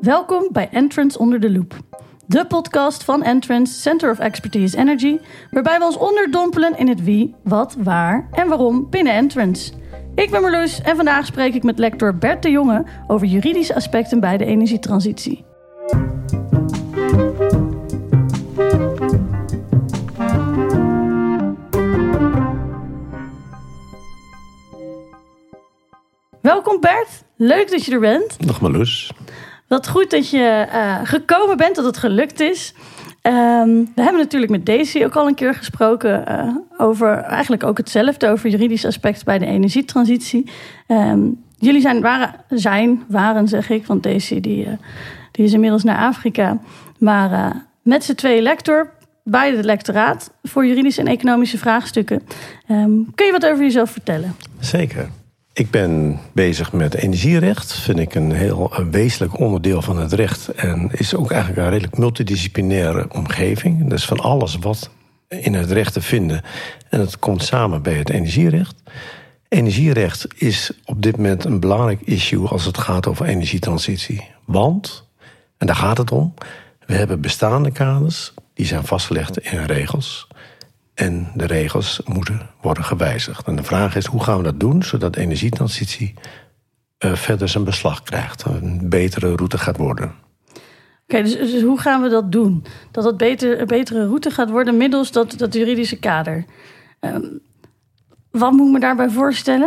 Welkom bij Entrance Onder de Loep. De podcast van Entrance Center of Expertise Energy, waarbij we ons onderdompelen in het wie, wat, waar en waarom binnen Entrance. Ik ben Marloes en vandaag spreek ik met lector Bert de Jonge over juridische aspecten bij de energietransitie. Welkom Bert, leuk dat je er bent. Dag Marloes. Wat goed dat je gekomen bent, dat het gelukt is. We hebben natuurlijk met Daisy ook al een keer gesproken over eigenlijk ook hetzelfde, over juridische aspecten bij de energietransitie. Jullie waren zeg ik, want Daisy die is inmiddels naar Afrika. Maar met z'n tweeën lector bij het lectoraat voor juridische en economische vraagstukken. Kun je wat over jezelf vertellen? Zeker. Ik ben bezig met energierecht. Vind ik een heel wezenlijk onderdeel van het recht. En is ook eigenlijk een redelijk multidisciplinaire omgeving. Dus van alles wat in het recht te vinden. En het komt samen bij het energierecht. Energierecht is op dit moment een belangrijk issue als het gaat over energietransitie. Want, en daar gaat het om, we hebben bestaande kaders, die zijn vastgelegd in regels. En de regels moeten worden gewijzigd. En de vraag is, hoe gaan we dat doen, zodat energietransitie verder zijn beslag krijgt, een betere route gaat worden. Oké, dus hoe gaan we dat doen? Dat het een betere route gaat worden middels dat juridische kader. Wat moet ik me daarbij voorstellen?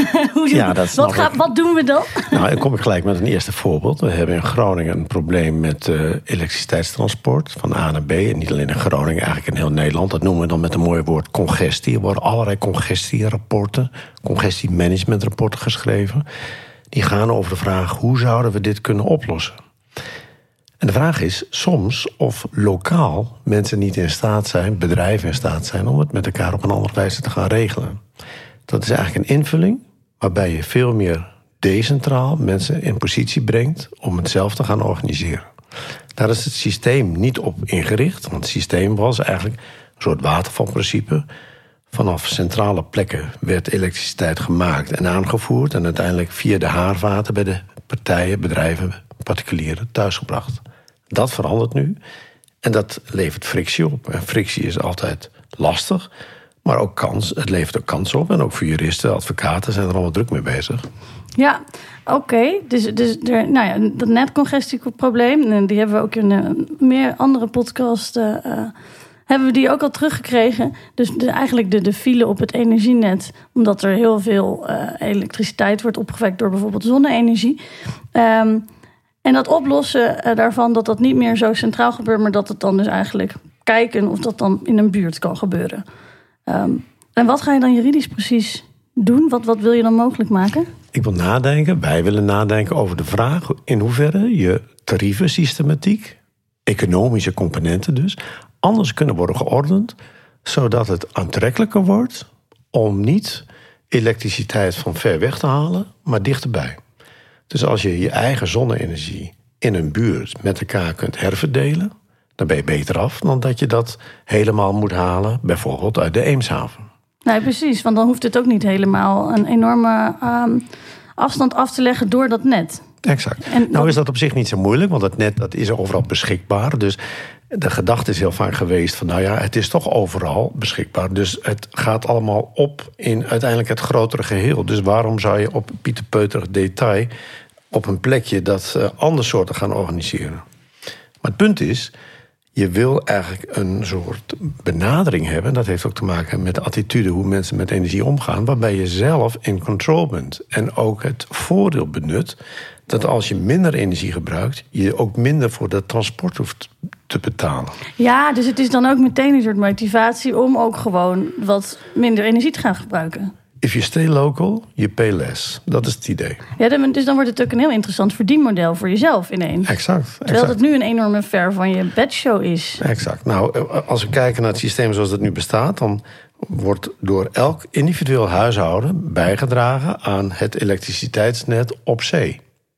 Wat doen we dan? Nou, dan kom ik gelijk met een eerste voorbeeld. We hebben in Groningen een probleem met elektriciteitstransport van A naar B. En niet alleen in Groningen, eigenlijk in heel Nederland. Dat noemen we dan met een mooi woord congestie. Er worden allerlei congestierapporten, congestiemanagementrapporten geschreven. Die gaan over de vraag, hoe zouden we dit kunnen oplossen? En de vraag is soms of lokaal mensen niet in staat zijn, bedrijven in staat zijn, om het met elkaar op een andere wijze te gaan regelen. Dat is eigenlijk een invulling waarbij je veel meer decentraal mensen in positie brengt om het zelf te gaan organiseren. Daar is het systeem niet op ingericht, want het systeem was eigenlijk een soort watervalprincipe. Vanaf centrale plekken werd elektriciteit gemaakt en aangevoerd en uiteindelijk via de haarvaten bij de partijen, bedrijven, particulieren thuisgebracht. Dat verandert nu en dat levert frictie op. En frictie is altijd lastig, maar ook kans. Het levert ook kans op. En ook voor juristen, advocaten zijn er allemaal druk mee bezig. Ja, oké. Dus dat netcongestieprobleem, die hebben we ook in meer andere podcasts hebben we die ook al teruggekregen. Dus eigenlijk de file op het energienet, omdat er heel veel elektriciteit wordt opgewekt door bijvoorbeeld zonne-energie. En dat oplossen daarvan, dat niet meer zo centraal gebeurt, maar dat het dan dus eigenlijk kijken of dat dan in een buurt kan gebeuren. En wat ga je dan juridisch precies doen? Wat wil je dan mogelijk maken? Ik wil nadenken, wij willen nadenken over de vraag in hoeverre je tariefensystematiek, economische componenten dus, anders kunnen worden geordend, zodat het aantrekkelijker wordt om niet elektriciteit van ver weg te halen, maar dichterbij. Dus als je je eigen zonne-energie in een buurt met elkaar kunt herverdelen, dan ben je beter af dan dat je dat helemaal moet halen, bijvoorbeeld uit de Eemshaven. Nee, precies, want dan hoeft het ook niet helemaal een enorme afstand af te leggen door dat net. Exact. Nou is dat op zich niet zo moeilijk, want het net dat is overal beschikbaar. Dus de gedachte is heel vaak geweest van, het is toch overal beschikbaar. Dus het gaat allemaal op in uiteindelijk het grotere geheel. Dus waarom zou je op pieterpeuterig detail op een plekje dat ander soorten gaan organiseren? Maar het punt is, je wil eigenlijk een soort benadering hebben. Dat heeft ook te maken met de attitude, hoe mensen met energie omgaan, waarbij je zelf in control bent. En ook het voordeel benut dat als je minder energie gebruikt, je ook minder voor dat transport hoeft te betalen. Ja, dus het is dan ook meteen een soort motivatie om ook gewoon wat minder energie te gaan gebruiken. If you stay local, you pay less. Dat is het idee. Ja, dus dan wordt het ook een heel interessant verdienmodel voor jezelf ineens. Exact. Terwijl het nu een enorme ver van je bedshow is. Exact. Nou, als we kijken naar het systeem zoals het nu bestaat, dan wordt door elk individueel huishouden bijgedragen aan het elektriciteitsnet op zee.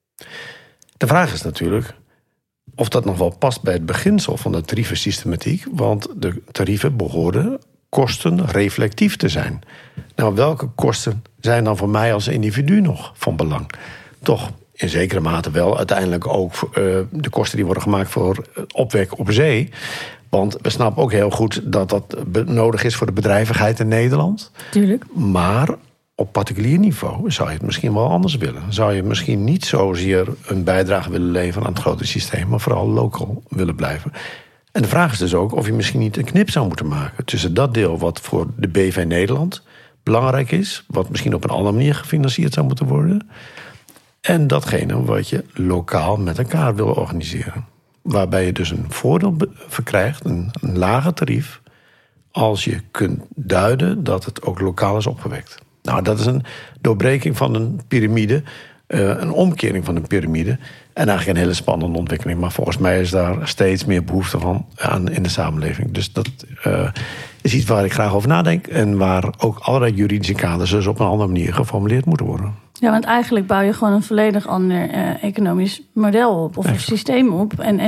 De vraag is natuurlijk of dat nog wel past bij het beginsel van de tariefensystematiek, want de tarieven behoorden kostenreflectief te zijn. Nou, welke kosten zijn dan voor mij als individu nog van belang? Toch in zekere mate wel uiteindelijk ook de kosten die worden gemaakt voor opwek op zee. Want we snappen ook heel goed dat dat nodig is voor de bedrijvigheid in Nederland. Tuurlijk. Maar op particulier niveau zou je het misschien wel anders willen. Zou je misschien niet zozeer een bijdrage willen leveren aan het grote systeem, maar vooral lokaal willen blijven. En de vraag is dus ook of je misschien niet een knip zou moeten maken tussen dat deel wat voor de BV Nederland belangrijk is, wat misschien op een andere manier gefinancierd zou moeten worden, en datgene wat je lokaal met elkaar wil organiseren. Waarbij je dus een voordeel verkrijgt, een lager tarief, als je kunt duiden dat het ook lokaal is opgewekt. Nou, dat is een doorbreking van een piramide, een omkering van een piramide. En eigenlijk een hele spannende ontwikkeling. Maar volgens mij is daar steeds meer behoefte van aan in de samenleving. Dus dat is iets waar ik graag over nadenk. En waar ook allerlei juridische kaders dus op een andere manier geformuleerd moeten worden. Ja, want eigenlijk bouw je gewoon een volledig ander economisch model op. Of een systeem op.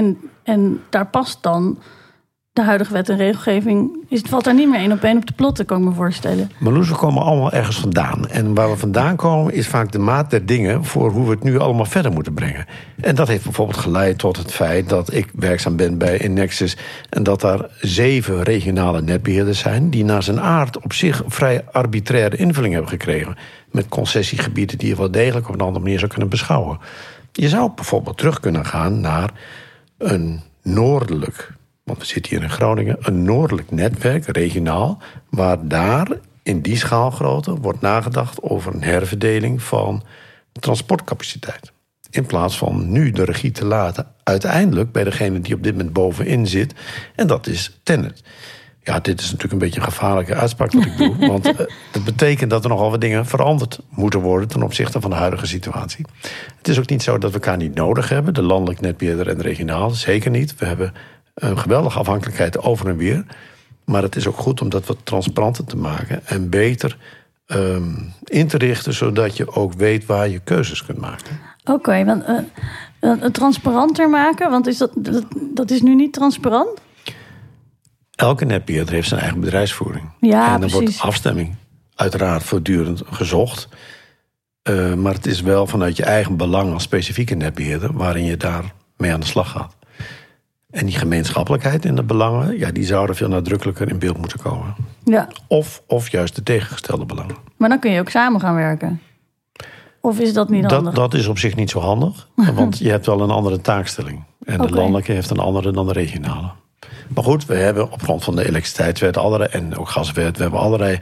En daar past dan de huidige wet en regelgeving. Het valt daar niet meer 1 op 1 op te plotten, kan ik me voorstellen. Marloes, we komen allemaal ergens vandaan. En waar we vandaan komen is vaak de maat der dingen voor hoe we het nu allemaal verder moeten brengen. En dat heeft bijvoorbeeld geleid tot het feit dat ik werkzaam ben bij Innexus en dat daar 7 regionale netbeheerders zijn die naar zijn aard op zich vrij arbitraire invulling hebben gekregen. Met concessiegebieden die je wel degelijk op een andere manier zou kunnen beschouwen. Je zou bijvoorbeeld terug kunnen gaan naar een noordelijk, want we zitten hier in Groningen, een noordelijk netwerk, regionaal, waar daar in die schaalgrootte wordt nagedacht over een herverdeling van transportcapaciteit. In plaats van nu de regie te laten uiteindelijk bij degene die op dit moment bovenin zit. En dat is TenneT. Ja, dit is natuurlijk een beetje een gevaarlijke uitspraak wat ik doe. Want het betekent dat er nogal wat dingen veranderd moeten worden ten opzichte van de huidige situatie. Het is ook niet zo dat we elkaar niet nodig hebben, de landelijk netbeheerder en de regionaal. Zeker niet. We hebben een geweldige afhankelijkheid over en weer. Maar het is ook goed om dat wat transparanter te maken en beter in te richten, zodat je ook weet waar je keuzes kunt maken. Oké, want het transparanter maken, want dat is nu niet transparant? Elke netbeheerder heeft zijn eigen bedrijfsvoering. Ja, en dan precies. wordt afstemming uiteraard voortdurend gezocht. Maar het is wel vanuit je eigen belang als specifieke netbeheerder waarin je daar mee aan de slag gaat. En die gemeenschappelijkheid in de belangen, ja, die zouden veel nadrukkelijker in beeld moeten komen. Ja. Of juist de tegengestelde belangen. Maar dan kun je ook samen gaan werken. Of is dat niet handig? Dat is op zich niet zo handig, want je hebt wel een andere taakstelling. En de landelijke heeft een andere dan de regionale. Maar goed, we hebben op grond van de elektriciteitswet en ook gaswet, we hebben allerlei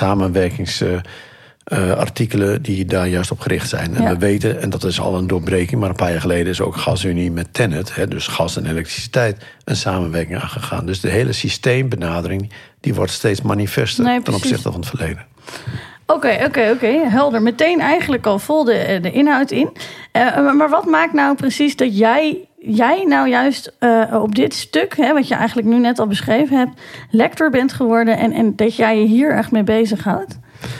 samenwerkingsartikelen die daar juist op gericht zijn. En we weten, en dat is al een doorbreking, maar een paar jaar geleden is ook GasUnie met TenneT, dus gas en elektriciteit, een samenwerking aangegaan. Dus de hele systeembenadering die wordt steeds manifester ten opzichte van het verleden. Oké, helder. Meteen eigenlijk al vol de inhoud in. Maar wat maakt nou precies dat jij nou juist op dit stuk, wat je eigenlijk nu net al beschreven hebt, lector bent geworden en dat jij je hier echt mee bezighoudt?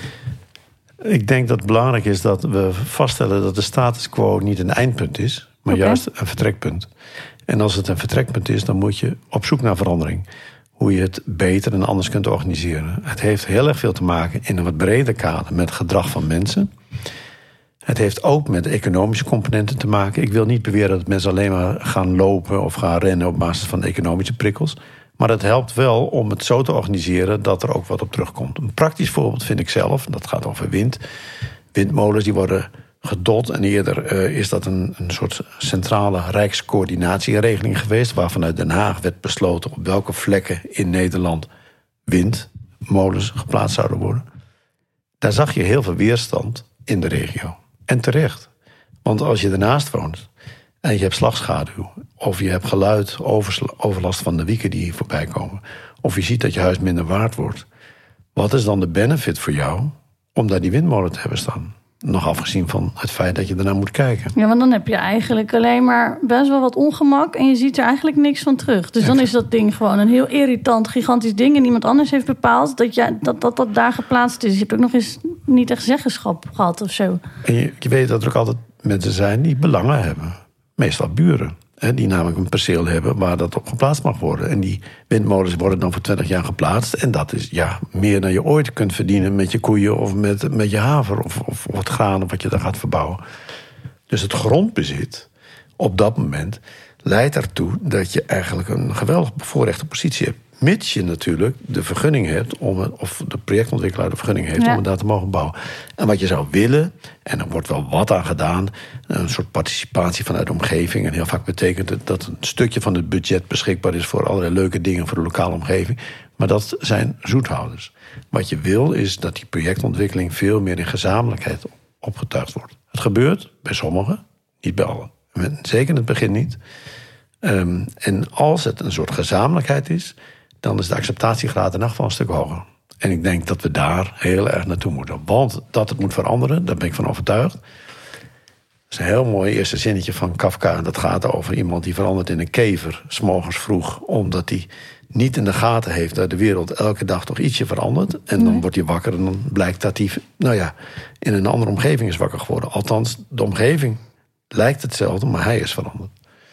Ik denk dat het belangrijk is dat we vaststellen dat de status quo niet een eindpunt is, maar juist een vertrekpunt. En als het een vertrekpunt is, dan moet je op zoek naar verandering. Hoe je het beter en anders kunt organiseren. Het heeft heel erg veel te maken in een wat breder kader met het gedrag van mensen. Het heeft ook met economische componenten te maken. Ik wil niet beweren dat mensen alleen maar gaan lopen of gaan rennen op basis van economische prikkels. Maar het helpt wel om het zo te organiseren dat er ook wat op terugkomt. Een praktisch voorbeeld vind ik zelf, dat gaat over wind. Windmolens die worden gedot en eerder is dat een soort centrale rijkscoördinatieregeling geweest, waar vanuit Den Haag werd besloten op welke vlekken in Nederland windmolens geplaatst zouden worden. Daar zag je heel veel weerstand in de regio. En terecht. Want als je ernaast woont en je hebt slagschaduw, of je hebt geluid, overlast van de wieken die hier voorbij komen, of je ziet dat je huis minder waard wordt, wat is dan de benefit voor jou om daar die windmolen te hebben staan? Nog afgezien van het feit dat je ernaar moet kijken. Ja, want dan heb je eigenlijk alleen maar best wel wat ongemak en je ziet er eigenlijk niks van terug. Dus dan is dat ding gewoon een heel irritant, gigantisch ding en iemand anders heeft bepaald dat daar geplaatst is. Je hebt ook nog eens niet echt zeggenschap gehad of zo. En je weet dat er ook altijd mensen zijn die belangen hebben. Meestal buren. Die namelijk een perceel hebben waar dat op geplaatst mag worden. En die windmolens worden dan voor 20 jaar geplaatst. En dat is meer dan je ooit kunt verdienen met je koeien of met je haver of het graan of wat je daar gaat verbouwen. Dus het grondbezit op dat moment leidt ertoe dat je eigenlijk een geweldig bevoorrechte positie hebt. Mits je natuurlijk de vergunning hebt, of de projectontwikkelaar de vergunning heeft om het daar te mogen bouwen. En wat je zou willen, en er wordt wel wat aan gedaan, een soort participatie vanuit de omgeving. En heel vaak betekent het dat een stukje van het budget beschikbaar is voor allerlei leuke dingen voor de lokale omgeving. Maar dat zijn zoethouders. Wat je wil is dat die projectontwikkeling veel meer in gezamenlijkheid opgetuigd wordt. Het gebeurt bij sommigen, niet bij allen. Zeker in het begin niet. En als het een soort gezamenlijkheid is, dan is de acceptatiegraad in elk geval een stuk hoger. En ik denk dat we daar heel erg naartoe moeten. Want dat het moet veranderen, daar ben ik van overtuigd. Dat is een heel mooi eerste zinnetje van Kafka. Dat gaat over iemand die verandert in een kever 's morgens vroeg, omdat hij niet in de gaten heeft dat de wereld elke dag toch ietsje verandert. En dan wordt hij wakker en dan blijkt dat hij in een andere omgeving is wakker geworden. Althans, de omgeving lijkt hetzelfde, maar hij is veranderd.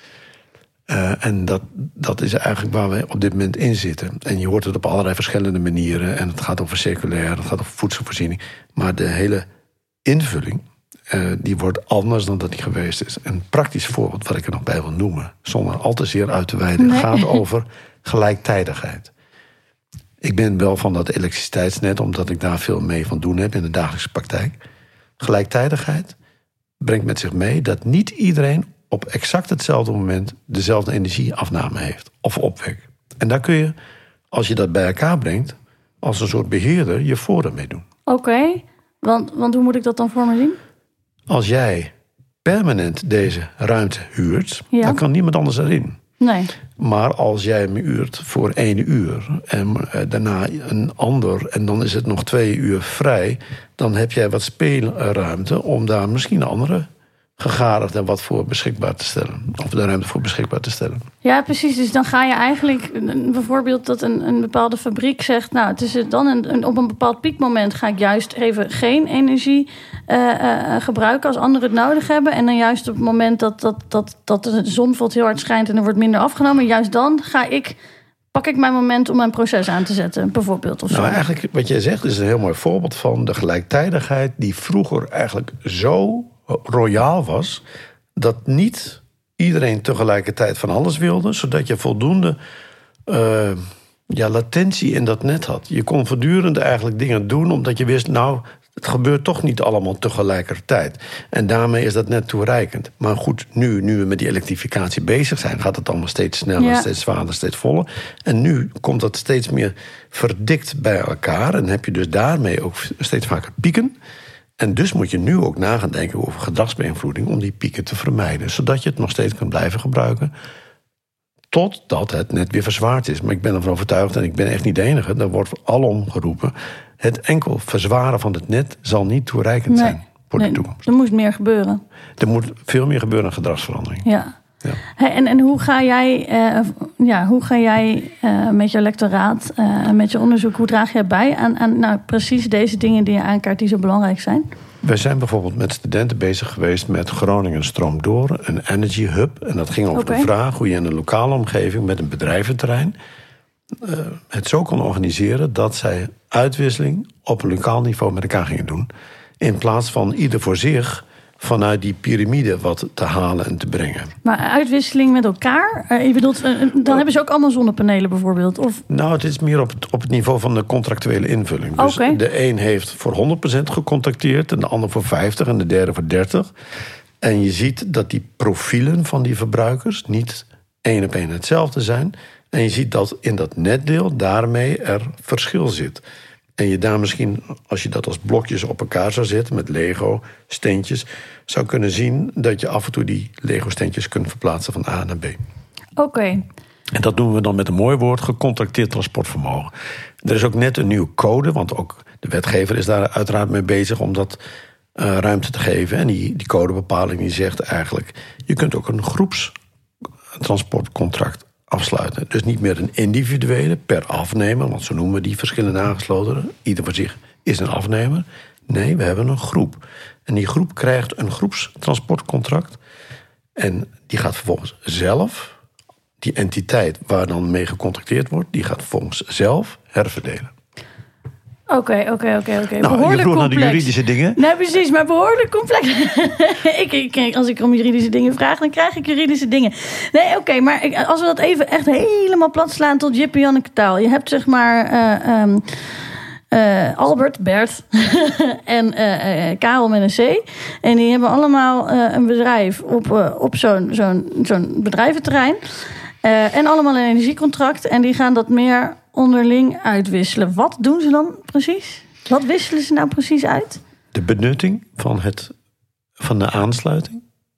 En dat is eigenlijk waar we op dit moment in zitten. En je hoort het op allerlei verschillende manieren. En het gaat over circulair, het gaat over voedselvoorziening. Maar de hele invulling, die wordt anders dan dat die geweest is. Een praktisch voorbeeld wat ik er nog bij wil noemen, zonder al te zeer uit te wijden, gaat over gelijktijdigheid. Ik ben wel van dat elektriciteitsnet, omdat ik daar veel mee van doen heb in de dagelijkse praktijk. Gelijktijdigheid brengt met zich mee dat niet iedereen op exact hetzelfde moment dezelfde energieafname heeft of opwek. En daar kun je, als je dat bij elkaar brengt, als een soort beheerder je voordeel mee doen. Oké, want hoe moet ik dat dan voor me zien? Als jij permanent deze ruimte huurt, dan kan niemand anders erin. Nee. Maar als jij hem huurt voor 1 uur en daarna een ander en dan is het nog 2 uur vrij, dan heb jij wat speelruimte om daar misschien een andere gegadigd en wat voor beschikbaar te stellen. Of de ruimte voor beschikbaar te stellen. Ja, precies. Dus dan ga je eigenlijk bijvoorbeeld dat een bepaalde fabriek zegt, nou, het is dan op een bepaald piekmoment ga ik juist even geen energie gebruiken als anderen het nodig hebben. En dan juist op het moment dat de zon bijvoorbeeld heel hard schijnt en er wordt minder afgenomen, juist dan pak ik mijn moment om mijn proces aan te zetten, bijvoorbeeld. Of zo. Nou, eigenlijk wat jij zegt is een heel mooi voorbeeld van de gelijktijdigheid die vroeger eigenlijk zo royaal was dat niet iedereen tegelijkertijd van alles wilde, zodat je voldoende latentie in dat net had. Je kon voortdurend eigenlijk dingen doen omdat je wist, nou, het gebeurt toch niet allemaal tegelijkertijd. En daarmee is dat net toereikend. Maar goed, nu we met die elektrificatie bezig zijn, gaat het allemaal steeds sneller, steeds zwaarder, steeds voller. En nu komt dat steeds meer verdikt bij elkaar en heb je dus daarmee ook steeds vaker pieken. En dus moet je nu ook na gaan denken over gedragsbeïnvloeding om die pieken te vermijden, zodat je het nog steeds kunt blijven gebruiken totdat het net weer verzwaard is. Maar ik ben ervan overtuigd, en ik ben echt niet de enige, daar wordt alom geroepen, het enkel verzwaren van het net zal niet toereikend zijn voor de toekomst. Er moet meer gebeuren. Er moet veel meer gebeuren aan gedragsverandering. Ja. Hey, en hoe ga jij met je lectoraat, met je onderzoek, hoe draag jij bij aan precies deze dingen die je aankaart die zo belangrijk zijn? Wij zijn bijvoorbeeld met studenten bezig geweest met Groningen stroomt door, een energy hub. En dat ging over de vraag hoe je in een lokale omgeving met een bedrijventerrein het zo kon organiseren dat zij uitwisseling op een lokaal niveau met elkaar gingen doen. In plaats van ieder voor zich vanuit die piramide wat te halen en te brengen. Maar uitwisseling met elkaar? Je bedoelt, dan hebben ze ook allemaal zonnepanelen bijvoorbeeld? Of? Nou, het is meer op het niveau van de contractuele invulling. Dus de een heeft voor 100% gecontracteerd, en de ander voor 50% en de derde voor 30%. En je ziet dat die profielen van die verbruikers niet 1 op 1 hetzelfde zijn. En je ziet dat in dat netdeel daarmee er verschil zit. En je daar misschien, als je dat als blokjes op elkaar zou zetten met Lego-steentjes, zou kunnen zien dat je af en toe die Lego-steentjes kunt verplaatsen van A naar B. Oké. En dat doen we dan met een mooi woord, gecontracteerd transportvermogen. Er is ook net een nieuwe code, want ook de wetgever is daar uiteraard mee bezig om dat ruimte te geven. En die codebepaling die zegt eigenlijk, je kunt ook een groepstransportcontract afsluiten. Dus niet meer een individuele per afnemer, want zo noemen we die verschillende aangeslotenen. Ieder voor zich is een afnemer. Nee, we hebben een groep. En die groep krijgt een groepstransportcontract. En die gaat vervolgens zelf, die entiteit waar dan mee gecontracteerd wordt, die gaat vervolgens zelf herverdelen. Oké. Nou, je Behoorlijk vroeg naar de complex. juridische dingen. Nee, precies, maar behoorlijk complex. Als ik om juridische dingen vraag, dan krijg ik juridische dingen. Nee, oké, maar als we dat even echt helemaal plat slaan tot Jip en Janneke taal. Je hebt zeg maar Albert, Bert en Karel met een C. En die hebben allemaal een bedrijf op zo'n bedrijventerrein. En allemaal een energiecontract. En die gaan dat meer onderling uitwisselen. Wat doen ze dan precies? Wat wisselen ze nou precies uit? De benutting van de aansluiting.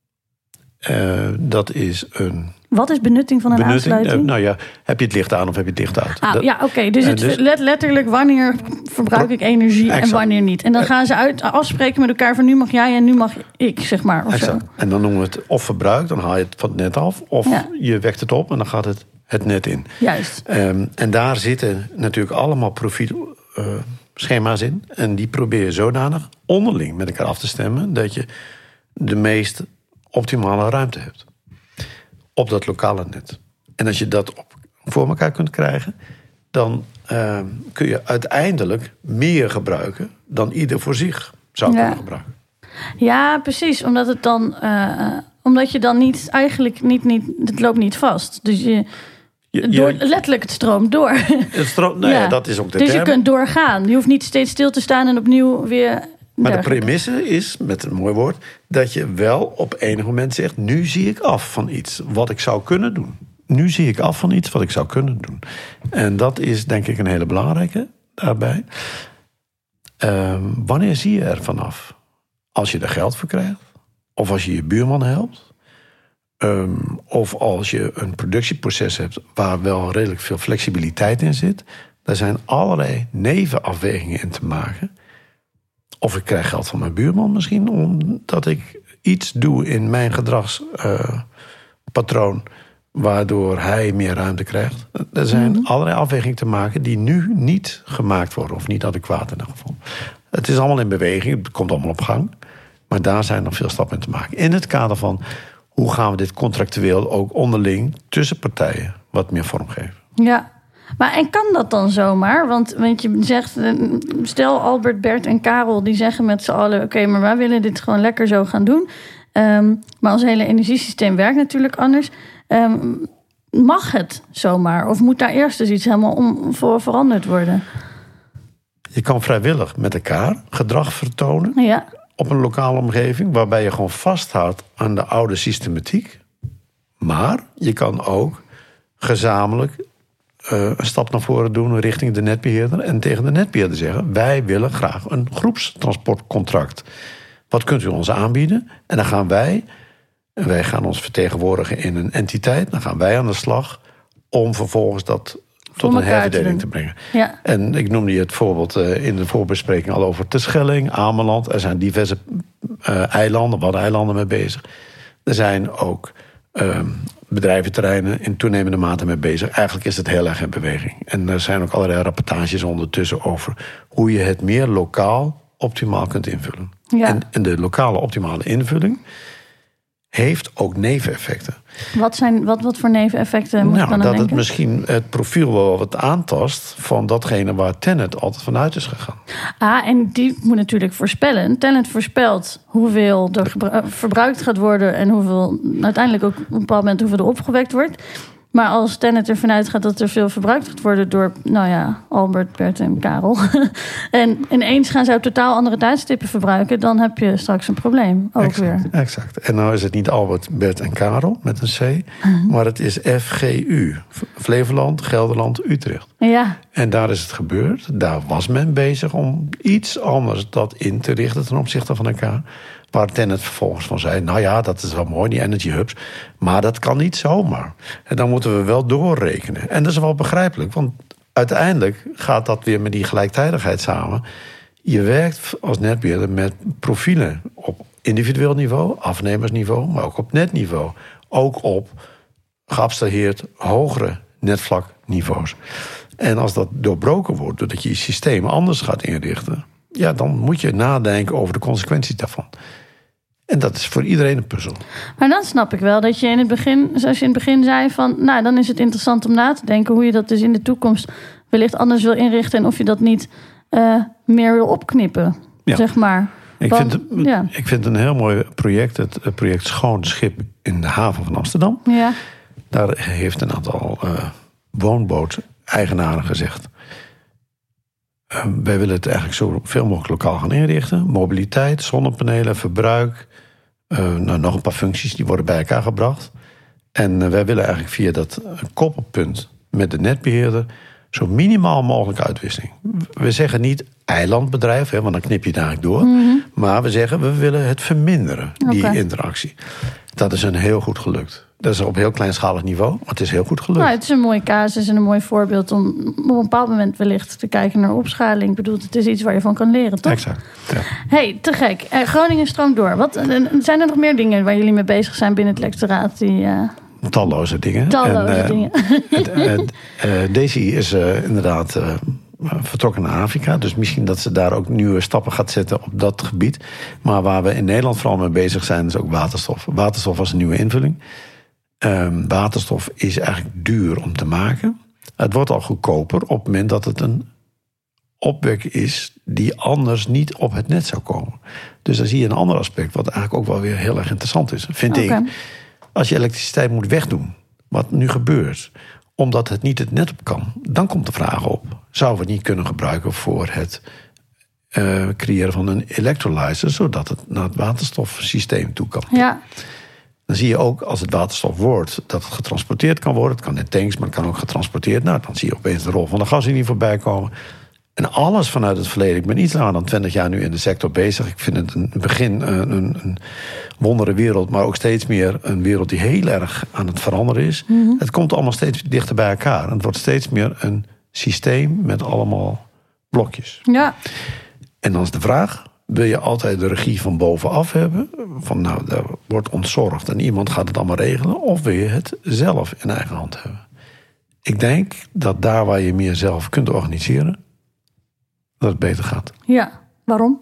Dat is een... Wat is benutting van een aansluiting? Heb je het licht aan of heb je het licht uit? Oké. Dus het letterlijk wanneer verbruik ik energie en wanneer niet. En dan gaan ze afspreken met elkaar van nu mag jij en nu mag ik, zeg maar. Of zo. En dan noemen we het of verbruik, dan haal je het van het net af. Of je wekt het op en dan gaat het net in. Juist. En daar zitten natuurlijk allemaal schema's in. En die probeer je zodanig onderling met elkaar af te stemmen dat je de meest optimale ruimte hebt. Op dat lokale net. En als je dat voor elkaar kunt krijgen, dan kun je uiteindelijk meer gebruiken dan ieder voor zich zou kunnen gebruiken. Ja, precies. Omdat je dan niet eigenlijk niet het loopt niet vast. Dus letterlijk het stroomt door. Het stroomt, dat is ook de term. Dus je kunt doorgaan. Je hoeft niet steeds stil te staan en opnieuw weer. Maar de premisse is, met een mooi woord, dat je wel op enig moment zegt, nu zie ik af van iets wat ik zou kunnen doen. Nu zie ik af van iets wat ik zou kunnen doen. En dat is denk ik een hele belangrijke daarbij. Wanneer zie je er vanaf? Als je er geld voor krijgt? Of als je je buurman helpt? Of als je een productieproces hebt waar wel redelijk veel flexibiliteit in zit. Daar zijn allerlei nevenafwegingen in te maken. Of ik krijg geld van mijn buurman misschien, omdat ik iets doe in mijn gedragspatroon, waardoor hij meer ruimte krijgt. Er zijn allerlei afwegingen te maken die nu niet gemaakt worden, of niet adequaat in ieder geval. Het is allemaal in beweging, het komt allemaal op gang. Maar daar zijn nog veel stappen in te maken. In het kader van hoe gaan we dit contractueel ook onderling tussen partijen wat meer vormgeven. Ja. Maar en kan dat dan zomaar? Want je zegt, stel Albert, Bert en Karel, die zeggen met z'n allen, oké, maar wij willen dit gewoon lekker zo gaan doen. Maar ons hele energiesysteem werkt natuurlijk anders. Mag het zomaar? Of moet daar eerst dus iets helemaal voor veranderd worden? Je kan vrijwillig met elkaar gedrag vertonen op een lokale omgeving, waarbij je gewoon vasthoudt aan de oude systematiek. Maar je kan ook gezamenlijk een stap naar voren doen richting de netbeheerder en tegen de netbeheerder zeggen, wij willen graag een groepstransportcontract. Wat kunt u ons aanbieden? En dan gaan wij gaan ons vertegenwoordigen in een entiteit. Dan gaan wij aan de slag om vervolgens dat tot een herverdeling te brengen. Ja. En ik noemde je het voorbeeld in de voorbespreking al over Terschelling, Ameland. Er zijn diverse eilanden, waddeneilanden mee bezig. Er zijn ook bedrijventerreinen in toenemende mate mee bezig. Eigenlijk is het heel erg in beweging. En er zijn ook allerlei rapportages ondertussen over hoe je het meer lokaal optimaal kunt invullen. Ja. En de lokale optimale invulling heeft ook neveneffecten. Wat voor neveneffecten moet je dan aan denken? Dat het misschien het profiel wel wat aantast van datgene waar Tennet altijd vanuit is gegaan. En die moet natuurlijk voorspellen. Tennet voorspelt hoeveel er verbruikt gaat worden en hoeveel uiteindelijk ook op een bepaald moment hoeveel er opgewekt wordt. Maar als Tennet ervan uitgaat dat er veel verbruikt gaat worden door, Albert, Bert en Karel. En ineens gaan ze op totaal andere tijdstippen verbruiken, dan heb je straks een probleem ook weer. Exact. En nou is het niet Albert, Bert en Karel met een C, maar het is FGU. Flevoland, Gelderland, Utrecht. Ja. En daar is het gebeurd. Daar was men bezig om iets anders dat in te richten ten opzichte van elkaar. Waar Tennet vervolgens van zei, dat is wel mooi, die energy hubs. Maar dat kan niet zomaar. En dan moeten we wel doorrekenen. En dat is wel begrijpelijk, want uiteindelijk gaat dat weer met die gelijktijdigheid samen. Je werkt als netbeheerder met profielen op individueel niveau, afnemersniveau, maar ook op netniveau. Ook op geabstraheerd hogere netvlakniveaus. En als dat doorbroken wordt, doordat je je systeem anders gaat inrichten, dan moet je nadenken over de consequenties daarvan. En dat is voor iedereen een puzzel. Maar dan snap ik wel dat je in het begin, zoals je in het begin zei, van dan is het interessant om na te denken hoe je dat dus in de toekomst wellicht anders wil inrichten en of je dat niet meer wil opknippen, zeg maar. Ik vind het een heel mooi project. Het project Schoon Schip in de haven van Amsterdam. Ja. Daar heeft een aantal woonboot-eigenaren gezegd... wij willen het eigenlijk zo veel mogelijk lokaal gaan inrichten. Mobiliteit, zonnepanelen, verbruik. Nog een paar functies die worden bij elkaar gebracht. En wij willen eigenlijk via dat koppelpunt met de netbeheerder... zo minimaal mogelijk uitwisseling. We zeggen niet eilandbedrijf, want dan knip je het eigenlijk door. Mm-hmm. Maar we zeggen, we willen het verminderen, die interactie. Dat is een heel goed gelukt. Dat is op heel kleinschalig niveau, maar het is heel goed gelukt. Nou, het is een mooie casus en een mooi voorbeeld... om op een bepaald moment wellicht te kijken naar opschaling. Ik bedoel, het is iets waar je van kan leren, toch? Exact, ja. Hey, te gek. Groningen stroomt door. Zijn er nog meer dingen waar jullie mee bezig zijn binnen het lectoraat? Talloze dingen. Dingen. Daisy is inderdaad vertrokken naar Afrika. Dus misschien dat ze daar ook nieuwe stappen gaat zetten op dat gebied. Maar waar we in Nederland vooral mee bezig zijn... is ook waterstof. Waterstof was een nieuwe invulling. Waterstof is eigenlijk duur om te maken. Het wordt al goedkoper op het moment dat het een opwek is... die anders niet op het net zou komen. Dus dan zie je een ander aspect... wat eigenlijk ook wel weer heel erg interessant is, vind ik. Als je elektriciteit moet wegdoen, wat nu gebeurt... omdat het niet het net op kan, dan komt de vraag op... zouden we het niet kunnen gebruiken voor het creëren van een electrolyzer... zodat het naar het waterstofsysteem toe kan. Ja. Dan zie je ook, als het waterstof wordt, dat het getransporteerd kan worden. Het kan in tanks, maar het kan ook getransporteerd. Nou, dan zie je opeens de rol van de gaslinie voorbij komen... En alles vanuit het verleden. Ik ben iets langer dan 20 jaar nu in de sector bezig. Ik vind het een begin een wondere wereld... maar ook steeds meer een wereld die heel erg aan het veranderen is. Mm-hmm. Het komt allemaal steeds dichter bij elkaar. En het wordt steeds meer een systeem met allemaal blokjes. Ja. En dan is de vraag... wil je altijd de regie van bovenaf hebben? Van nou, daar wordt ontzorgd en iemand gaat het allemaal regelen... of wil je het zelf in eigen hand hebben? Ik denk dat daar waar je meer zelf kunt organiseren... dat het beter gaat. Ja, waarom?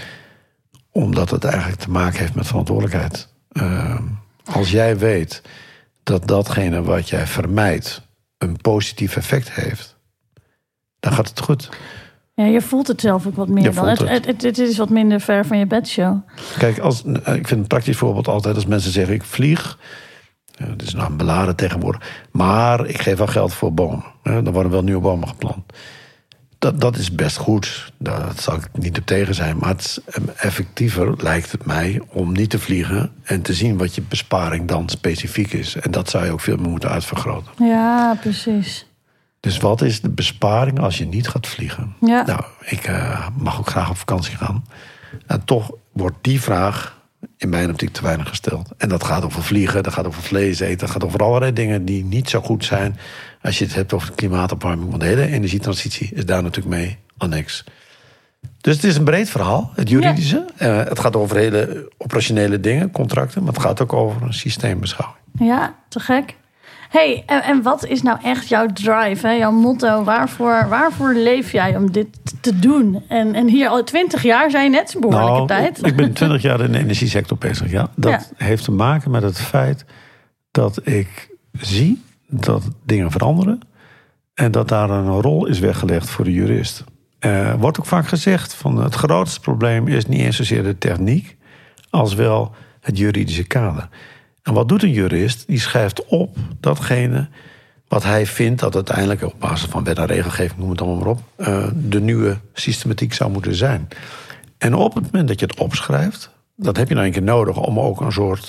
Omdat het eigenlijk te maken heeft met verantwoordelijkheid. Als jij weet dat datgene wat jij vermijdt... een positief effect heeft, dan gaat het goed. Ja, je voelt het zelf ook wat meer dan. Het is wat minder ver van je bedshow. Kijk, ik vind een praktisch voorbeeld altijd... als mensen zeggen, ik vlieg... Het is nou een beladen tegenwoordig... maar ik geef wel geld voor bomen. Dan worden wel nieuwe bomen geplant. Dat is best goed. Dat zal ik niet op tegen zijn. Maar het is effectiever, lijkt het mij, om niet te vliegen... en te zien wat je besparing dan specifiek is. En dat zou je ook veel meer moeten uitvergroten. Ja, precies. Dus wat is de besparing als je niet gaat vliegen? Ja. Nou, ik mag ook graag op vakantie gaan. En toch wordt die vraag in mijn optiek te weinig gesteld. En dat gaat over vliegen, dat gaat over vlees eten... dat gaat over allerlei dingen die niet zo goed zijn... als je het hebt over de klimaatopwarming. Want de hele energietransitie is daar natuurlijk mee annex. Dus het is een breed verhaal, het juridische. Ja. Het gaat over hele operationele dingen, contracten... maar het gaat ook over een systeembeschouwing. Ja, te gek. Hey, en wat is nou echt jouw drive, hè? Jouw motto? Waarvoor leef jij om dit te doen? En hier al 20 jaar zijn net, een behoorlijke tijd. Ik ben 20 jaar in de energiesector bezig, ja. Dat heeft te maken met het feit dat ik zie dat dingen veranderen... en dat daar een rol is weggelegd voor de jurist. Wordt ook vaak gezegd van het grootste probleem is niet eens zozeer de techniek... als wel het juridische kader. En wat doet een jurist? Die schrijft op datgene wat hij vindt... dat uiteindelijk op basis van wet en regelgeving, noem het allemaal maar op... de nieuwe systematiek zou moeten zijn. En op het moment dat je het opschrijft... dat heb je nou een keer nodig om ook een soort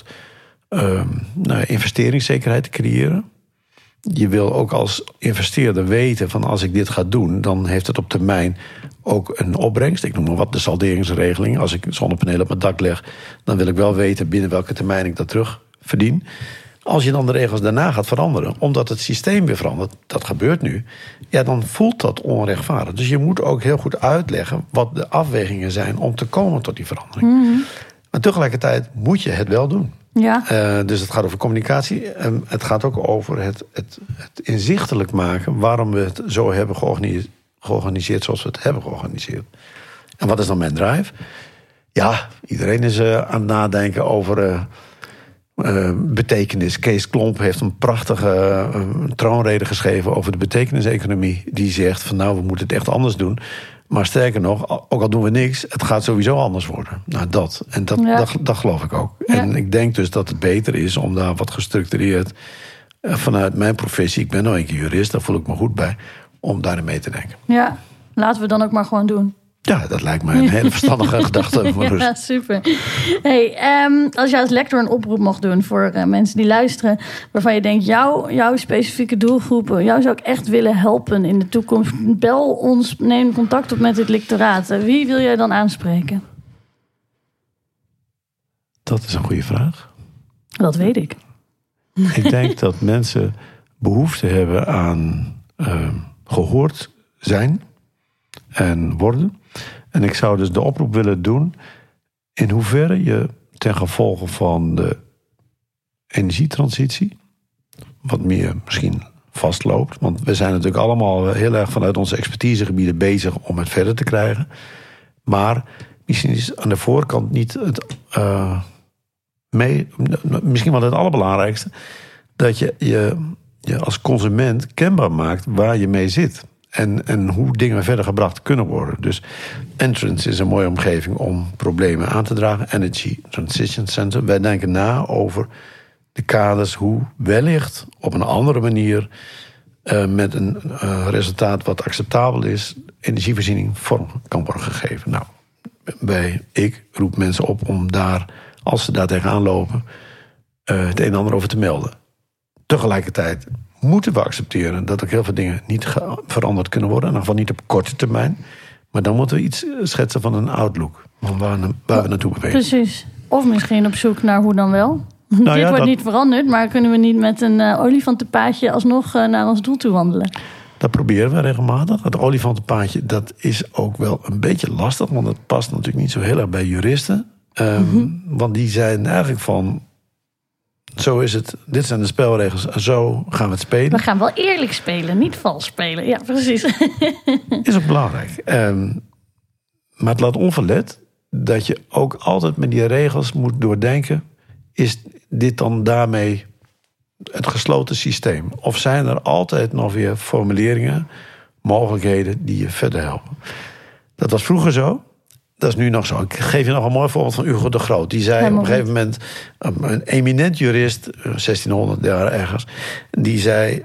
investeringszekerheid te creëren. Je wil ook als investeerder weten van als ik dit ga doen... dan heeft het op termijn ook een opbrengst. Ik noem maar wat de salderingsregeling. Als ik zonnepanelen op mijn dak leg... dan wil ik wel weten binnen welke termijn ik dat terug verdien. Als je dan de regels daarna gaat veranderen... omdat het systeem weer verandert, dat gebeurt nu... ja, dan voelt dat onrechtvaardig. Dus je moet ook heel goed uitleggen... wat de afwegingen zijn om te komen tot die verandering. Mm-hmm. Maar tegelijkertijd moet je het wel doen. Ja. Dus het gaat over communicatie. Het gaat ook over het inzichtelijk maken... waarom we het zo hebben georganiseerd zoals we het hebben georganiseerd. En wat is dan mijn drive? Ja, iedereen is aan het nadenken over... betekenis. Kees Klomp heeft een prachtige troonrede geschreven over de betekeniseconomie. Die zegt van nou, we moeten het echt anders doen. Maar sterker nog, ook al doen we niks, het gaat sowieso anders worden. Nou, dat. En dat geloof ik ook. Ja. En ik denk dus dat het beter is om daar wat gestructureerd vanuit mijn professie, ik ben nou een keer jurist, daar voel ik me goed bij, om daarin mee te denken. Ja, laten we dan ook maar gewoon doen. Ja, dat lijkt mij een hele verstandige gedachte. Ja, super. Hey, als je als lector een oproep mocht doen voor mensen die luisteren, waarvan je denkt, jouw specifieke doelgroepen, jou zou ik echt willen helpen in de toekomst. Bel ons, neem contact op met het lectoraat. Wie wil jij dan aanspreken? Dat is een goede vraag. Dat weet ik. Ik denk dat mensen behoefte hebben aan gehoord zijn en worden. En ik zou dus de oproep willen doen, in hoeverre je ten gevolge van de energietransitie wat meer misschien vastloopt. Want we zijn natuurlijk allemaal heel erg vanuit onze expertisegebieden bezig om het verder te krijgen. Maar misschien is aan de voorkant niet het misschien wel het allerbelangrijkste, dat je als consument kenbaar maakt waar je mee zit. En hoe dingen verder gebracht kunnen worden. Dus Entrance is een mooie omgeving om problemen aan te dragen. Energy Transition Center. Wij denken na over de kaders hoe wellicht op een andere manier met een resultaat wat acceptabel is, energievoorziening vorm kan worden gegeven. Nou, ik roep mensen op om daar, als ze daar tegenaan lopen, het een en ander over te melden. Tegelijkertijd moeten we accepteren dat ook heel veel dingen niet veranderd kunnen worden. In ieder geval niet op korte termijn. Maar dan moeten we iets schetsen van een outlook. Van waar we naartoe bewegen. Precies. Of misschien op zoek naar hoe dan wel. Nou, dit wordt niet veranderd, maar kunnen we niet met een olifantenpaadje alsnog naar ons doel toe wandelen? Dat proberen we regelmatig. Het olifantenpaadje, dat is ook wel een beetje lastig. Want het past natuurlijk niet zo heel erg bij juristen. Want die zijn eigenlijk van, zo is het, dit zijn de spelregels, zo gaan we het spelen. We gaan wel eerlijk spelen, niet vals spelen. Ja, precies. Is ook belangrijk. Maar het laat onverlet dat je ook altijd met die regels moet doordenken, is dit dan daarmee het gesloten systeem? Of zijn er altijd nog weer formuleringen, mogelijkheden die je verder helpen? Dat was vroeger zo. Dat is nu nog zo. Ik geef je nog een mooi voorbeeld van Hugo de Groot. Die zei op een gegeven moment, een eminent jurist, 1600 jaar ergens, die zei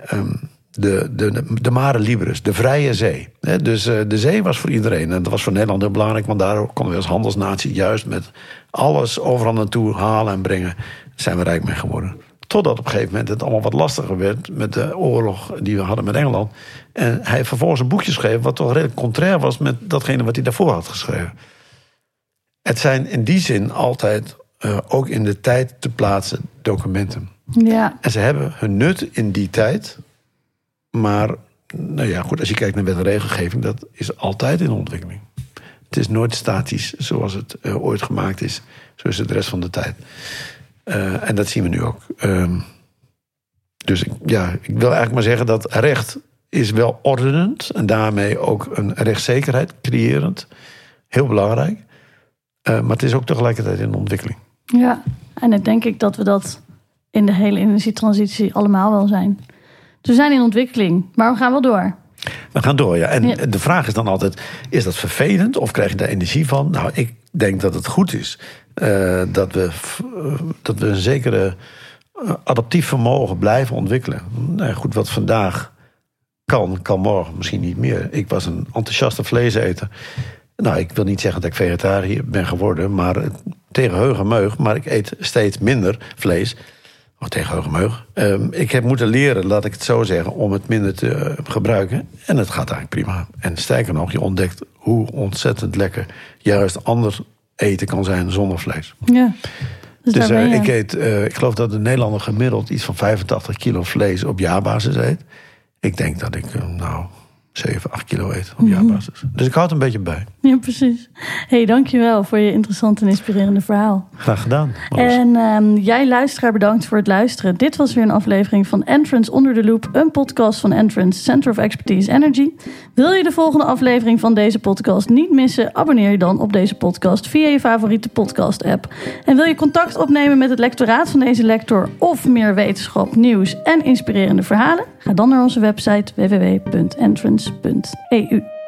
de mare liberis, de vrije zee. Dus de zee was voor iedereen. En dat was voor Nederland heel belangrijk, want daar konden we als handelsnatie juist met alles overal naartoe halen en brengen. Daar zijn we rijk mee geworden. Totdat op een gegeven moment het allemaal wat lastiger werd met de oorlog die we hadden met Engeland. En hij heeft vervolgens een boekje geschreven wat toch redelijk contrair was met datgene wat hij daarvoor had geschreven. Het zijn in die zin altijd ook in de tijd te plaatsen documenten. Ja. En ze hebben hun nut in die tijd. Maar nou ja, goed, als je kijkt naar wet en regelgeving, dat is altijd in ontwikkeling. Het is nooit statisch zoals het ooit gemaakt is. Zo is het de rest van de tijd. En dat zien we nu ook. Dus ik wil eigenlijk maar zeggen dat recht is wel ordenend. En daarmee ook een rechtszekerheid creërend. Heel belangrijk. Maar het is ook tegelijkertijd in ontwikkeling. Ja, en dan denk ik dat we dat in de hele energietransitie allemaal wel zijn. We zijn in ontwikkeling, maar we gaan wel door. We gaan door, ja. En de vraag is dan altijd, is dat vervelend of krijg je daar energie van? Nou, ik denk dat het goed is dat we een zekere adaptief vermogen blijven ontwikkelen. Nou, goed, wat vandaag kan morgen misschien niet meer. Ik was een enthousiaste vleeseter. Nou, ik wil niet zeggen dat ik vegetariër ben geworden, maar tegen heug en meug. Maar ik eet steeds minder vlees. Tegen heug en meug. Ik heb moeten leren, laat ik het zo zeggen, om het minder te gebruiken. En het gaat eigenlijk prima. En sterker nog, je ontdekt hoe ontzettend lekker juist ander eten kan zijn zonder vlees. Ja. Dus ik geloof dat de Nederlander gemiddeld iets van 85 kilo vlees op jaarbasis eet. Ik denk dat ik 7, 8 kilo eet op jaarbasis. Dus ik houd een beetje bij. Ja, precies. Hey, dankjewel voor je interessante en inspirerende verhaal. Graag gedaan. En jij luisteraar, bedankt voor het luisteren. Dit was weer een aflevering van Entrance Onder de Loop, een podcast van Entrance Center of Expertise Energy. Wil je de volgende aflevering van deze podcast niet missen? Abonneer je dan op deze podcast via je favoriete podcast app. En wil je contact opnemen met het lectoraat van deze lector of meer wetenschap, nieuws en inspirerende verhalen? Ga dan naar onze website www.entrance.eu.